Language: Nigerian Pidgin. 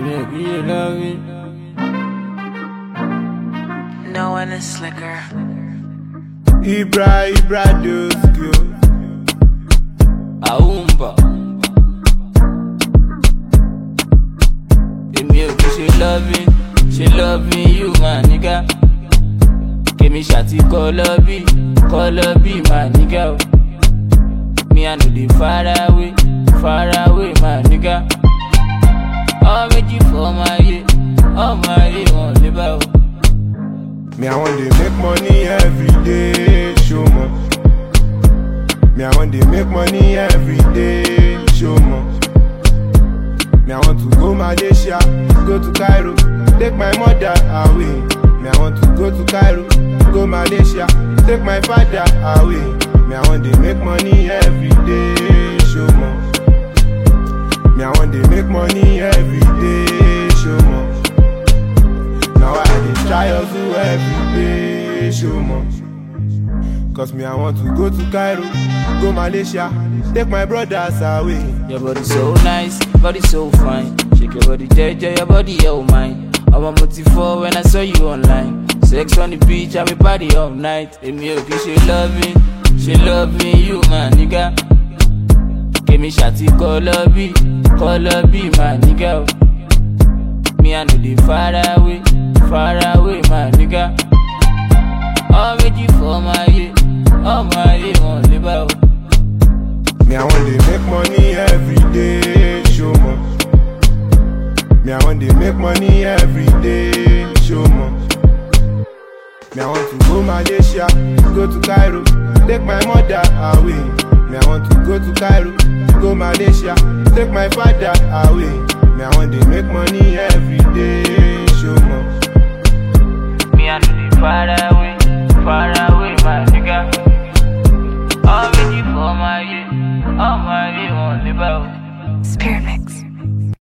you love it. No one is slicker. Ibra Doskio. Aumba. She loving you, my nigga. Give me shawty, color B, my nigga. Me I know the far away, my nigga. All ready for my year, all my year won't live out. Me I want to make money every day, show more. Me I want to make money every day, show more. Me I want to go Malaysia, go to Cairo, take my mother away. Me I want to go to Cairo, go Malaysia, take my father away. Me I want to make money every day, show more. Me I want to make money every day, show more. Now I dey try hustle every day, show more. Cause me I want to go to Cairo, go Malaysia, take my brothers away. Your body so nice, body so fine. Shake your body, JJ, your body, oh mine. I want motive when I saw you online. Sex on the beach, I be party all night. She loving you, my nigga. Give me shawty, color B, my nigga. Me I know the far away, my nigga. All ready for my year, all my year won't live out. Me I want to make money every day, show more. Me I want to make money every day, show more. Me I want to go Malaysia, go to Cairo, take my mother away. Me I want to go to Cairo, go Malaysia, take my father away. Me I want to make money every day, show more. Me I know the far away, my nigga. All ready for my year, all my year won't live out. Spirit Mix.